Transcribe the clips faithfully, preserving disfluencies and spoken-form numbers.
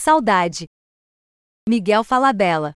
Saudade. Miguel Falabella.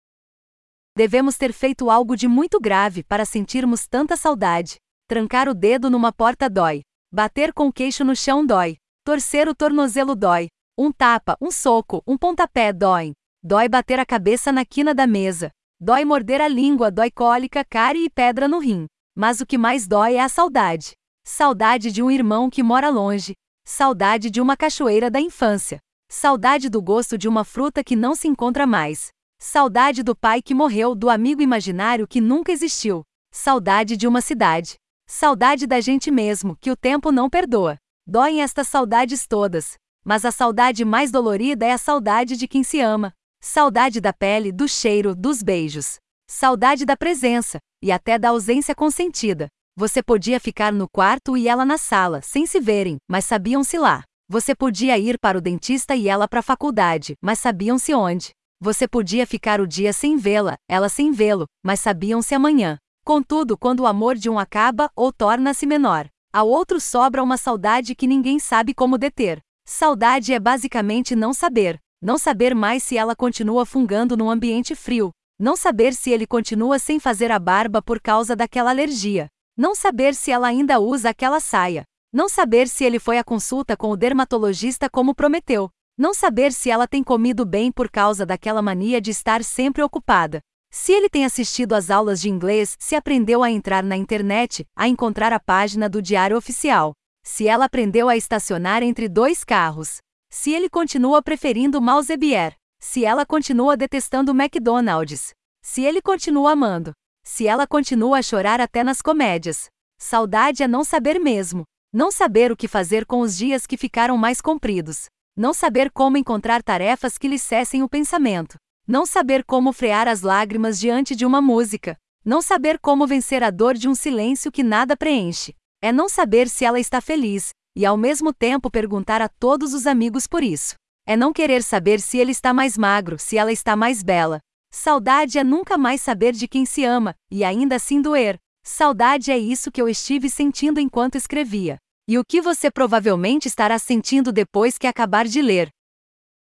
Devemos ter feito algo de muito grave para sentirmos tanta saudade. Trancar o dedo numa porta dói. Bater com o queixo no chão dói. Torcer o tornozelo dói. Um tapa, um soco, um pontapé dói. Dói bater a cabeça na quina da mesa. Dói morder a língua, dói cólica, cárie e pedra no rim. Mas o que mais dói é a saudade. Saudade de um irmão que mora longe. Saudade de uma cachoeira da infância. Saudade do gosto de uma fruta que não se encontra mais. Saudade do pai que morreu, do amigo imaginário que nunca existiu. Saudade de uma cidade. Saudade da gente mesmo, que o tempo não perdoa. Doem estas saudades todas. Mas a saudade mais dolorida é a saudade de quem se ama. Saudade da pele, do cheiro, dos beijos. Saudade da presença, e até da ausência consentida. Você podia ficar no quarto e ela na sala, sem se verem, mas sabiam-se lá. Você podia ir para o dentista e ela para a faculdade, mas sabiam-se onde. Você podia ficar o dia sem vê-la, ela sem vê-lo, mas sabiam-se amanhã. Contudo, quando o amor de um acaba ou torna-se menor, ao outro sobra uma saudade que ninguém sabe como deter. Saudade é basicamente não saber. Não saber mais se ela continua fungando num ambiente frio. Não saber se ele continua sem fazer a barba por causa daquela alergia. Não saber se ela ainda usa aquela saia. Não saber se ele foi à consulta com o dermatologista como prometeu. Não saber se ela tem comido bem por causa daquela mania de estar sempre ocupada. Se ele tem assistido às aulas de inglês, se aprendeu a entrar na internet, a encontrar a página do Diário Oficial. Se ela aprendeu a estacionar entre dois carros. Se ele continua preferindo Mausebier. Se ela continua detestando McDonald's. Se ele continua amando. Se ela continua a chorar até nas comédias. Saudade é não saber mesmo. Não saber o que fazer com os dias que ficaram mais compridos. Não saber como encontrar tarefas que lhe cessem o pensamento. Não saber como frear as lágrimas diante de uma música. Não saber como vencer a dor de um silêncio que nada preenche. É não saber se ela está feliz, e ao mesmo tempo perguntar a todos os amigos por isso. É não querer saber se ele está mais magro, se ela está mais bela. Saudade é nunca mais saber de quem se ama, e ainda assim doer. Saudade é isso que eu estive sentindo enquanto escrevia. E o que você provavelmente estará sentindo depois que acabar de ler.